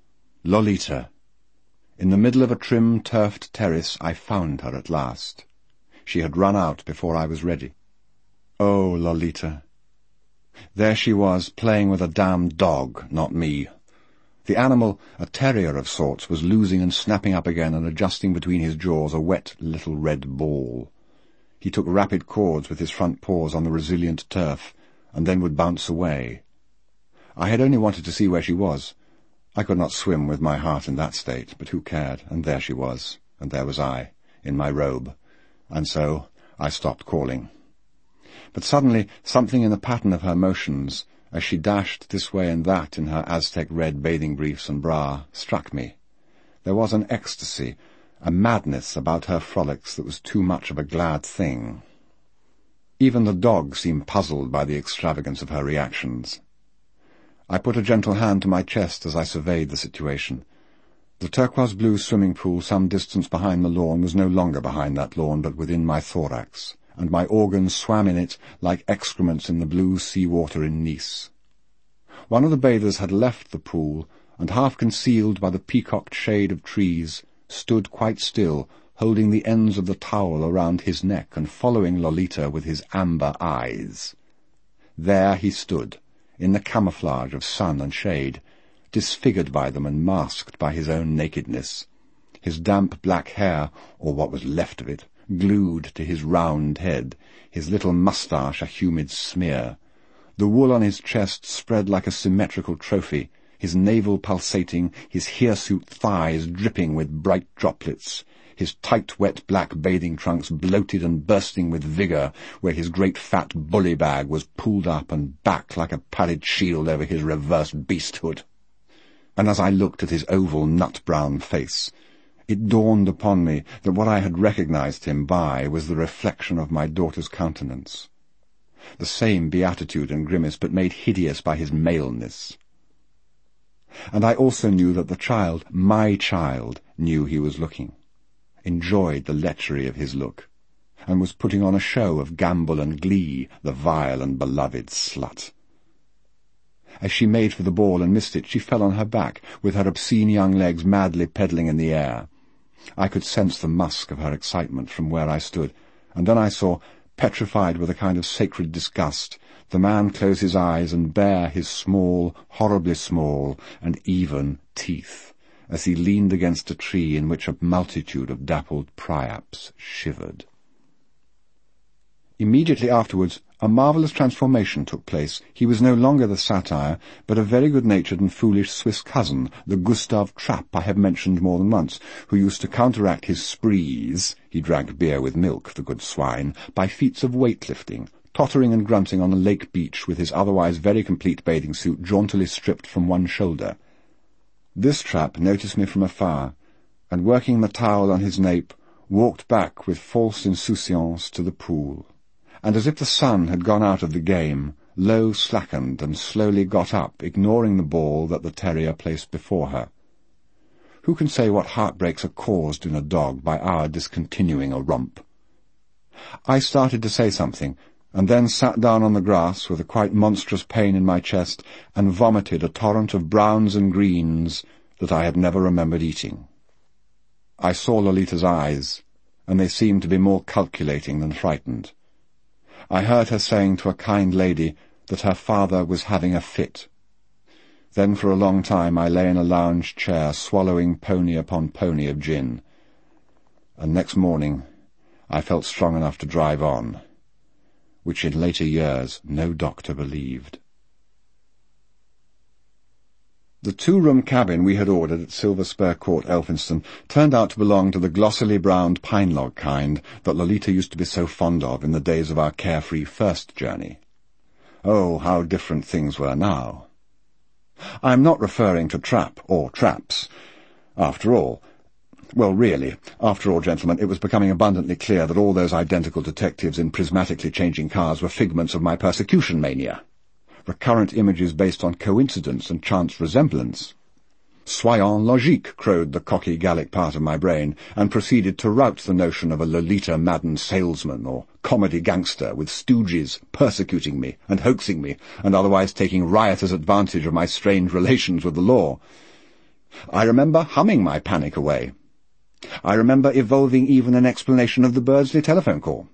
Lolita. In the middle of a trim, turfed terrace I found her at last. She had run out before I was ready. Oh, Lolita. There she was, playing with a damned dog, not me. The animal, a terrier of sorts, was losing and snapping up again and adjusting between his jaws a wet little red ball. He took rapid chords with his front paws on the resilient turf, and then would bounce away. I had only wanted to see where she was. I could not swim with my heart in that state, but who cared? And there she was, and there was I, in my robe, and so I stopped calling. But suddenly something in the pattern of her motions, as she dashed this way and that in her Aztec red bathing briefs and bra, struck me. There was an ecstasy, a madness about her frolics that was too much of a glad thing. Even the dog seemed puzzled by the extravagance of her reactions. I put a gentle hand to my chest as I surveyed the situation. The turquoise-blue swimming pool some distance behind the lawn was no longer behind that lawn, but within my thorax, and my organs swam in it like excrements in the blue sea water in Nice. One of the bathers had left the pool, and half concealed by the peacocked shade of trees, stood quite still, holding the ends of the towel around his neck and following Lolita with his amber eyes. There he stood, in the camouflage of sun and shade, disfigured by them and masked by his own nakedness, his damp black hair, or what was left of it, glued to his round head, his little moustache a humid smear, the wool on his chest spread like a symmetrical trophy, his navel pulsating, his hirsute thighs dripping with bright droplets, his tight wet black bathing trunks bloated and bursting with vigour, where his great fat bully bag was pulled up and back like a padded shield over his reversed beasthood. And as I looked at his oval nut-brown face, it dawned upon me that what I had recognized him by was the reflection of my daughter's countenance. The same beatitude and grimace, but made hideous by his maleness. And I also knew that the child, my child, knew he was looking, enjoyed the lechery of his look, and was putting on a show of gambol and glee, the vile and beloved slut. As she made for the ball and missed it, she fell on her back, with her obscene young legs madly pedalling in the air. I could sense the musk of her excitement from where I stood, and then I saw, petrified with a kind of sacred disgust, the man close his eyes and bare his small, horribly small, and even teeth, as he leaned against a tree in which a multitude of dappled priaps shivered. Immediately afterwards, a marvellous transformation took place. He was no longer the satyr, but a very good-natured and foolish Swiss cousin, the Gustav Trapp I have mentioned more than once, who used to counteract his sprees — he drank beer with milk, the good swine — by feats of weight-lifting, tottering and grunting on the lake beach with his otherwise very complete bathing suit jauntily stripped from one shoulder. This Trapp noticed me from afar, and working the towel on his nape, walked back with false insouciance to the pool, and as if the sun had gone out of the game, Lo slackened and slowly got up, ignoring the ball that the terrier placed before her. Who can say what heartbreaks are caused in a dog by our discontinuing a romp? I started to say something, and then sat down on the grass with a quite monstrous pain in my chest, and vomited a torrent of browns and greens that I had never remembered eating. I saw Lolita's eyes, and they seemed to be more calculating than frightened. I heard her saying to a kind lady that her father was having a fit. Then for a long time I lay in a lounge chair swallowing pony upon pony of gin, and next morning I felt strong enough to drive on, which in later years no doctor believed. The two-room cabin we had ordered at Silver Spur Court, Elphinstone, turned out to belong to the glossily browned pine-log kind that Lolita used to be so fond of in the days of our carefree first journey. Oh, how different things were now! I am not referring to trap or traps. After all, well, really, after all, gentlemen, it was becoming abundantly clear that all those identical detectives in prismatically changing cars were figments of my persecution mania. Recurrent images based on coincidence and chance resemblance. Soyons logiques, crowed the cocky Gallic part of my brain, and proceeded to rout the notion of a Lolita-maddened salesman or comedy gangster with stooges persecuting me and hoaxing me and otherwise taking riotous advantage of my strange relations with the law. I remember humming my panic away. I remember evolving even an explanation of the Birdsley telephone call.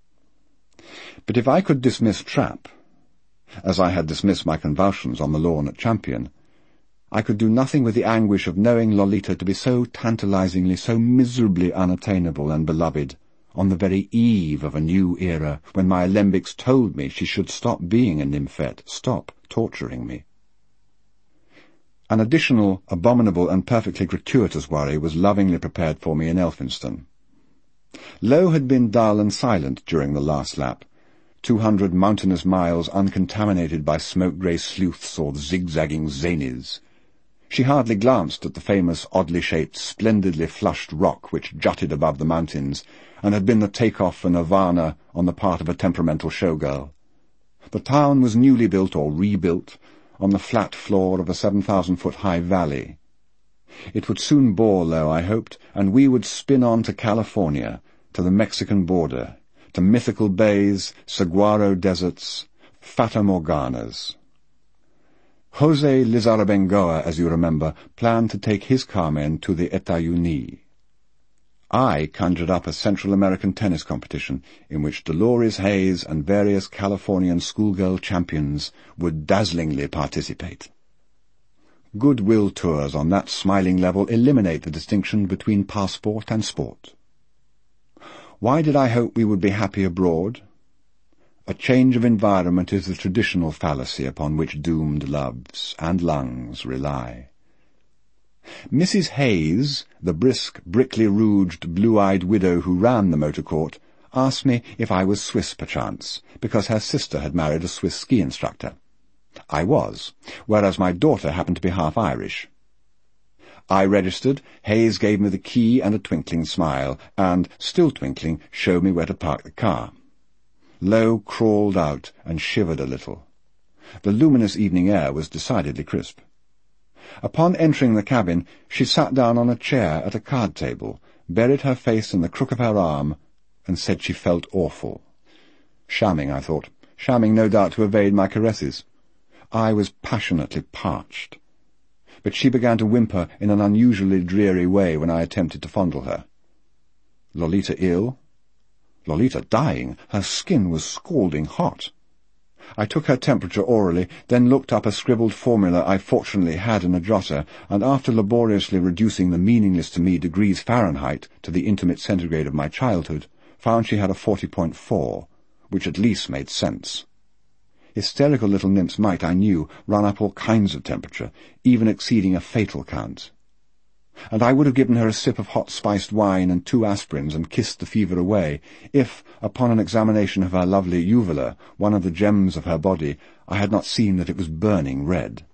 But if I could dismiss Trap, as I had dismissed my convulsions on the lawn at Champion, I could do nothing with the anguish of knowing Lolita to be so tantalizingly, so miserably unattainable and beloved, on the very eve of a new era, when my alembics told me she should stop being a nymphette, stop torturing me. An additional, abominable and perfectly gratuitous worry was lovingly prepared for me in Elphinstone. Low had been dull and silent during the last lap, two hundred mountainous miles uncontaminated by smoke-grey sleuths or zigzagging zanies. She hardly glanced at the famous, oddly shaped, splendidly flushed rock which jutted above the mountains, and had been the take-off for Nirvana on the part of a temperamental showgirl. The town was newly built or rebuilt on the flat floor of a seven thousand foot high valley. It would soon bore Low, I hoped, and we would spin on to California, to the Mexican border, to mythical bays, saguaro deserts, fata morganas. Jose Lizarrabengoa, as you remember, planned to take his Carmen to the États-Unis. I conjured up a Central American tennis competition in which Dolores Hayes and various Californian schoolgirl champions would dazzlingly participate. Goodwill tours on that smiling level eliminate the distinction between passport and sport. Why did I hope we would be happy abroad? A change of environment is the traditional fallacy upon which doomed loves and lungs rely. Missus Hayes, the brisk, brickly-rouged, blue-eyed widow who ran the motor court, asked me if I was Swiss perchance, because her sister had married a Swiss ski instructor. I was, whereas my daughter happened to be half Irish. I registered, Hayes gave me the key and a twinkling smile, and, still twinkling, showed me where to park the car. Low crawled out and shivered a little. The luminous evening air was decidedly crisp. Upon entering the cabin, she sat down on a chair at a card table, buried her face in the crook of her arm, and said she felt awful. Shamming, I thought, shamming no doubt to evade my caresses. I was passionately parched. But she began to whimper in an unusually dreary way when I attempted to fondle her. Lolita ill? Lolita dying. Her skin was scalding hot. I took her temperature orally, then looked up a scribbled formula I fortunately had in a jotter, and after laboriously reducing the meaningless to me degrees Fahrenheit to the intimate centigrade of my childhood, found she had a forty point four, which at least made sense. Hysterical little nymphs might, I knew, run up all kinds of temperature, even exceeding a fatal count. And I would have given her a sip of hot-spiced wine and two aspirins and kissed the fever away, if, upon an examination of her lovely uvula, one of the gems of her body, I had not seen that it was burning red.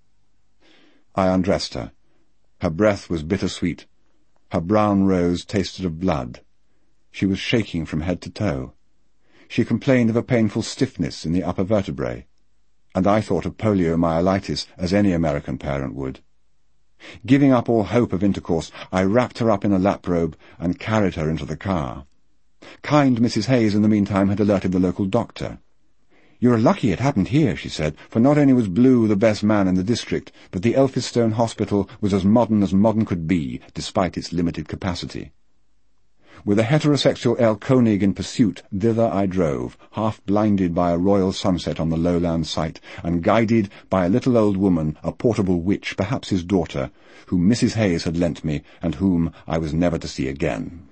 I undressed her. Her breath was bitter-sweet. Her brown rose tasted of blood. She was shaking from head to toe. She complained of a painful stiffness in the upper vertebrae, and I thought of poliomyelitis as any American parent would. Giving up all hope of intercourse, I wrapped her up in a lap-robe and carried her into the car. Kind Missus Hayes in the meantime had alerted the local doctor. "You're lucky it happened here," she said, "for not only was Blue the best man in the district, but the Elphinstone Hospital was as modern as modern could be, despite its limited capacity." With a heterosexual Herr Koenig in pursuit, thither I drove, half blinded by a royal sunset on the lowland site, and guided by a little old woman, a portable witch, perhaps his daughter, whom Missus Hayes had lent me, and whom I was never to see again.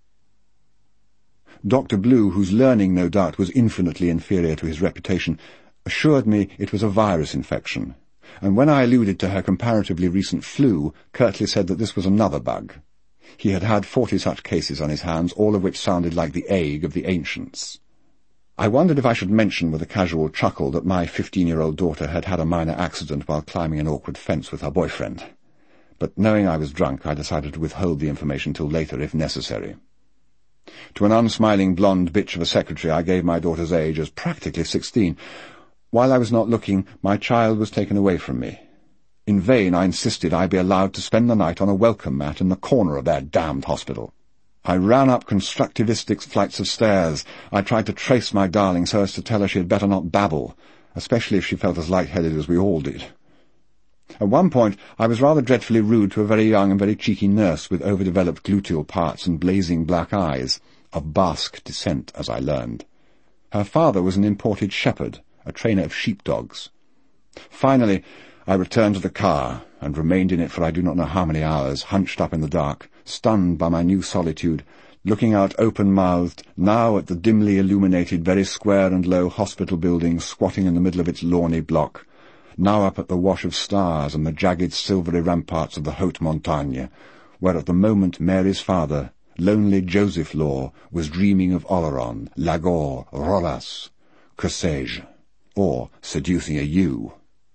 Doctor Blue, whose learning no doubt was infinitely inferior to his reputation, assured me it was a virus infection, and when I alluded to her comparatively recent flu, curtly said that this was another bug. He had had forty such cases on his hands, all of which sounded like the ague of the ancients. I wondered if I should mention with a casual chuckle that my fifteen-year-old daughter had had a minor accident while climbing an awkward fence with her boyfriend. But knowing I was drunk, I decided to withhold the information till later, if necessary. To an unsmiling blonde bitch of a secretary, I gave my daughter's age as practically sixteen. While I was not looking, my child was taken away from me. In vain I insisted I be allowed to spend the night on a welcome mat in the corner of their damned hospital. I ran up constructivistic flights of stairs. I tried to trace my darling so as to tell her she had better not babble, especially if she felt as light-headed as we all did. At one point I was rather dreadfully rude to a very young and very cheeky nurse with overdeveloped gluteal parts and blazing black eyes, of Basque descent, as I learned. Her father was an imported shepherd, a trainer of sheepdogs. Finally, I returned to the car, and remained in it for I do not know how many hours, hunched up in the dark, stunned by my new solitude, looking out open-mouthed, now at the dimly illuminated, very square and low hospital building squatting in the middle of its lawny block, now up at the wash of stars and the jagged silvery ramparts of the Haute Montagne, where at the moment Mary's father, lonely Joseph Law, was dreaming of Oleron, Lagore, Rolas, que sais-je, or seducing a ewe.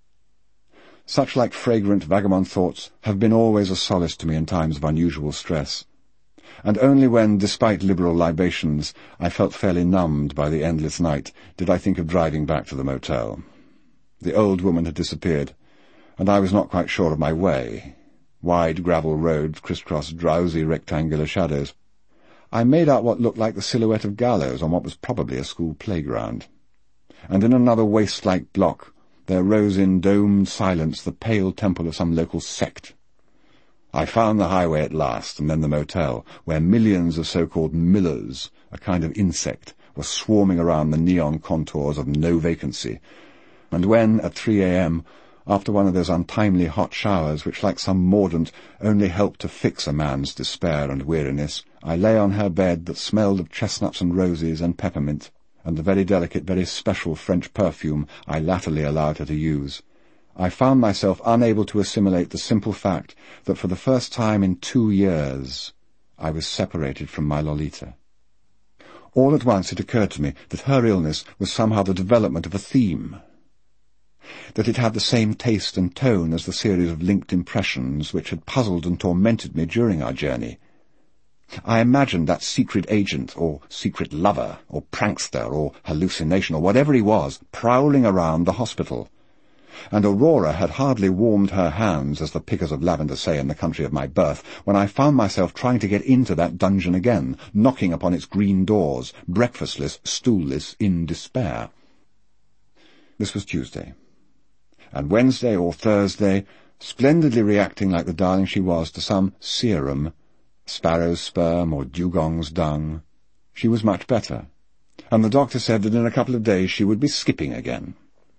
Such like fragrant vagabond thoughts have been always a solace to me in times of unusual stress, and only when, despite liberal libations, I felt fairly numbed by the endless night, did I think of driving back to the motel. The old woman had disappeared, and I was not quite sure of my way. Wide gravel roads crisscrossed drowsy rectangular shadows. I made out what looked like the silhouette of gallows on what was probably a school playground, and in another waste-like block there rose in domed silence the pale temple of some local sect. I found the highway at last, and then the motel, where millions of so-called millers, a kind of insect, were swarming around the neon contours of no vacancy, and when, at three a m, after one of those untimely hot showers which, like some mordant, only helped to fix a man's despair and weariness, I lay on her bed that smelled of chestnuts and roses and peppermint, and the very delicate, very special French perfume I latterly allowed her to use, I found myself unable to assimilate the simple fact that for the first time in two years I was separated from my Lolita. All at once it occurred to me that her illness was somehow the development of a theme, that it had the same taste and tone as the series of linked impressions which had puzzled and tormented me during our journey. I imagined that secret agent, or secret lover, or prankster, or hallucination, or whatever he was, prowling around the hospital. And Aurora had hardly warmed her hands, as the pickers of lavender say in the country of my birth, when I found myself trying to get into that dungeon again, knocking upon its green doors, breakfastless, stoolless, in despair. This was Tuesday. And Wednesday or Thursday, splendidly reacting like the darling she was to some serum, sparrow's sperm or dugong's dung, she was much better, and the doctor said that in a couple of days she would be skipping again.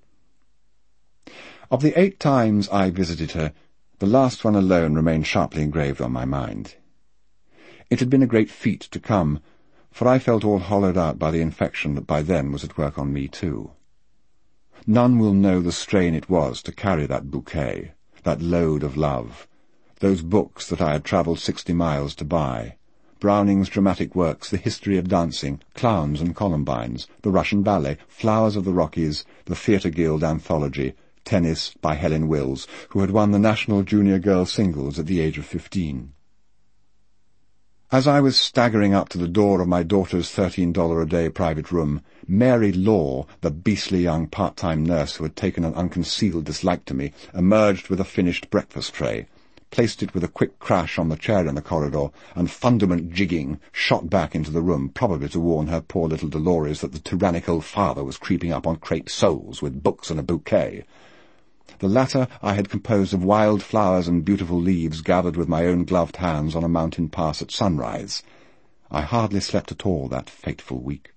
Of the eight times I visited her, the last one alone remained sharply engraved on my mind. It had been a great feat to come, for I felt all hollowed out by the infection that by then was at work on me too. None will know the strain it was to carry that bouquet, that load of love, those books that I had travelled sixty miles to buy, Browning's dramatic works, The History of Dancing, Clowns and Columbines, The Russian Ballet, Flowers of the Rockies, the Theatre Guild Anthology, Tennis by Helen Wills, who had won the National Junior Girls Singles at the age of fifteen. As I was staggering up to the door of my daughter's thirteen dollar a day private room, Mary Law, the beastly young part-time nurse who had taken an unconcealed dislike to me, emerged with a finished breakfast tray, placed it with a quick crash on the chair in the corridor, and fundament jigging, shot back into the room, probably to warn her poor little Dolores that the tyrannical father was creeping up on crepe soles with books and a bouquet. The latter I had composed of wild flowers and beautiful leaves gathered with my own gloved hands on a mountain pass at sunrise. I hardly slept at all that fateful week.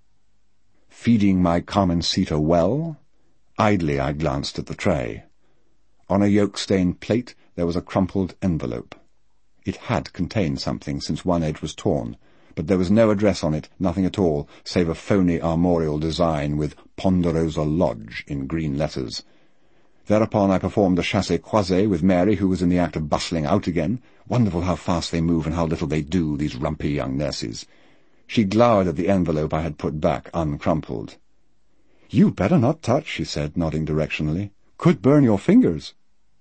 Feeding my Carmencita well, idly I glanced at the tray. On a yolk-stained plate there was a crumpled envelope. It had contained something, since one edge was torn, but there was no address on it, nothing at all, save a phony armorial design with Ponderosa Lodge in green letters. Thereupon I performed a chassé-croisé with Mary, who was in the act of bustling out again. Wonderful how fast they move and how little they do, these rumpy young nurses. She glowered at the envelope I had put back, uncrumpled. "You'd better not touch," she said, nodding directionally. "Could burn your fingers."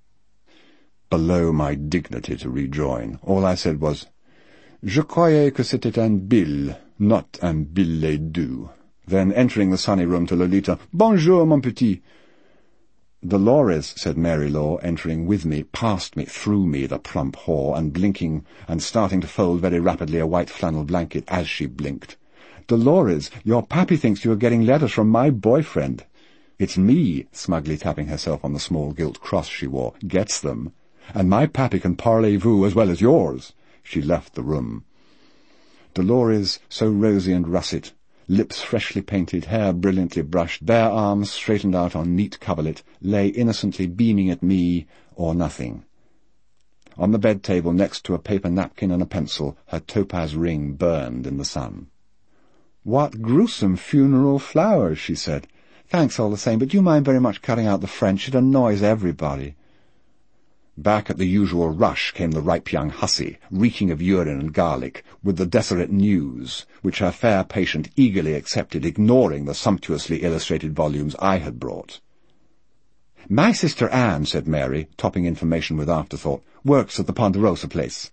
Below my dignity to rejoin, all I said was, "Je croyais que c'était un bill, not un billet doux." Then, entering the sunny room to Lolita, "Bonjour, mon petit." "Dolores," said Mary Law, entering with me, past me, through me, the plump whore, and blinking, and starting to fold very rapidly a white flannel blanket as she blinked. "Dolores, your pappy thinks you are getting letters from my boyfriend." "It's me," smugly tapping herself on the small gilt cross she wore, "gets them. And my pappy can parlez-vous as well as yours." She left the room. Dolores, so rosy and russet, lips freshly painted, hair brilliantly brushed, bare arms straightened out on neat coverlet, lay innocently beaming at me or nothing. On the bed-table next to a paper napkin and a pencil, her topaz ring burned in the sun. "What gruesome funeral flowers," she said. "Thanks all the same, but do you mind very much cutting out the French? It annoys everybody." Back at the usual rush came the ripe young hussy, reeking of urine and garlic, with the desolate news, which her fair patient eagerly accepted, ignoring the sumptuously illustrated volumes I had brought. "My sister Anne," said Mary, topping information with afterthought, "works at the Ponderosa place."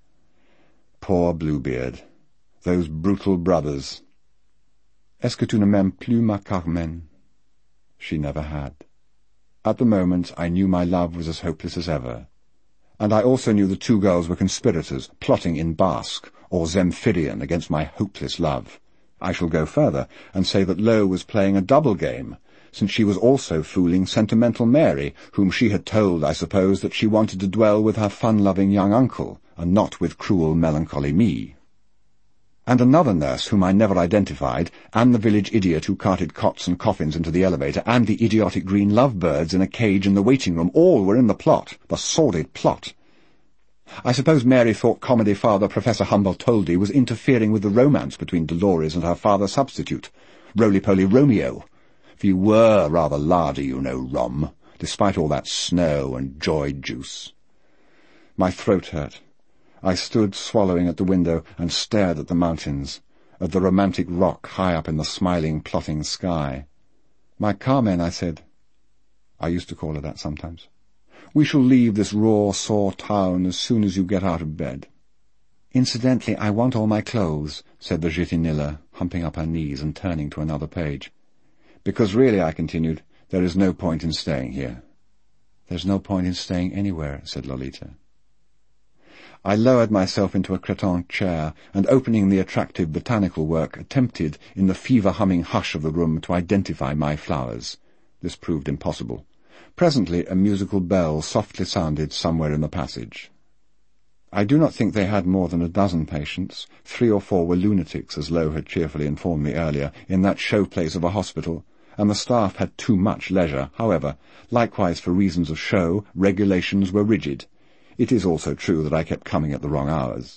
Poor Bluebeard. Those brutal brothers. "Est-ce que tu ne m'aimes plus, ma Carmen?" She never had. At the moment I knew my love was as hopeless as ever. And I also knew the two girls were conspirators, plotting in Basque or Zemphirian against my hopeless love. I shall go further, and say that Lo was playing a double game, since she was also fooling sentimental Mary, whom she had told, I suppose, that she wanted to dwell with her fun-loving young uncle, and not with cruel, melancholy me. And another nurse whom I never identified, and the village idiot who carted cots and coffins into the elevator, and the idiotic green lovebirds in a cage in the waiting room, all were in the plot, the sordid plot. I suppose Mary thought comedy father Professor Humboldt-Toldy was interfering with the romance between Dolores and her father substitute, roly-poly Romeo. For you were rather lardy, you know, Rom, despite all that snow and joy juice. My throat hurt. I stood swallowing at the window and stared at the mountains, at the romantic rock high up in the smiling, plotting sky. "My Carmen," I said. I used to call her that sometimes. "We shall leave this raw, sore town as soon as you get out of bed." "Incidentally, I want all my clothes," said the Gitinilla, humping up her knees and turning to another page. "Because really," I continued, "there is no point in staying here." "There's no point in staying anywhere," said Lolita. I lowered myself into a cretonne chair, and opening the attractive botanical work, attempted, in the fever-humming hush of the room, to identify my flowers. This proved impossible. Presently a musical bell softly sounded somewhere in the passage. I do not think they had more than a dozen patients. Three or four were lunatics, as Lo had cheerfully informed me earlier, in that show-place of a hospital, and the staff had too much leisure. However, likewise for reasons of show, regulations were rigid. It is also true that I kept coming at the wrong hours.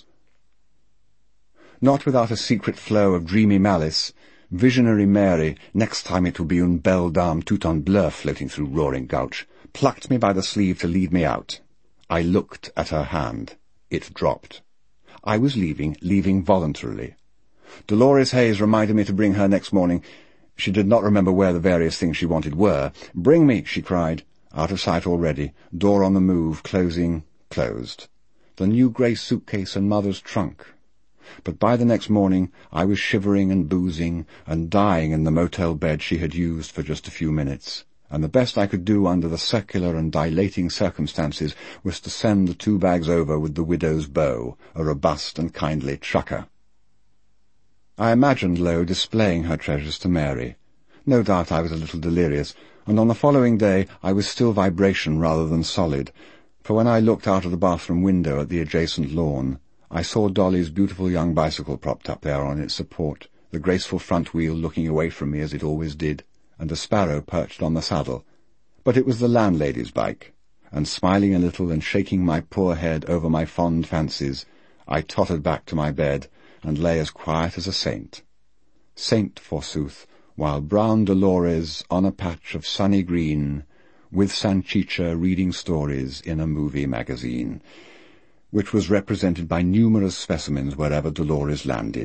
Not without a secret flow of dreamy malice, visionary Mary, next time it will be une belle dame tout en bleu floating through Roaring Gulch, plucked me by the sleeve to lead me out. I looked at her hand. It dropped. I was leaving, leaving voluntarily. Dolores Hayes reminded me to bring her next morning. She did not remember where the various things she wanted were. "Bring me," she cried. Out of sight already, door on the move, closing, closed. The new grey suitcase and mother's trunk. But by the next morning I was shivering and boozing and dying in the motel bed she had used for just a few minutes, and the best I could do under the circular and dilating circumstances was to send the two bags over with the widow's beau, a robust and kindly trucker. I imagined Lo displaying her treasures to Mary. No doubt I was a little delirious, and on the following day I was still vibration rather than solid, for when I looked out of the bathroom window at the adjacent lawn, I saw Dolly's beautiful young bicycle propped up there on its support, the graceful front wheel looking away from me as it always did, and a sparrow perched on the saddle. But it was the landlady's bike, and smiling a little and shaking my poor head over my fond fancies, I tottered back to my bed and lay as quiet as a saint. Saint, forsooth, while brown Dolores on a patch of sunny green, with Sanchicha reading stories in a movie magazine, which was represented by numerous specimens wherever Dolores landed.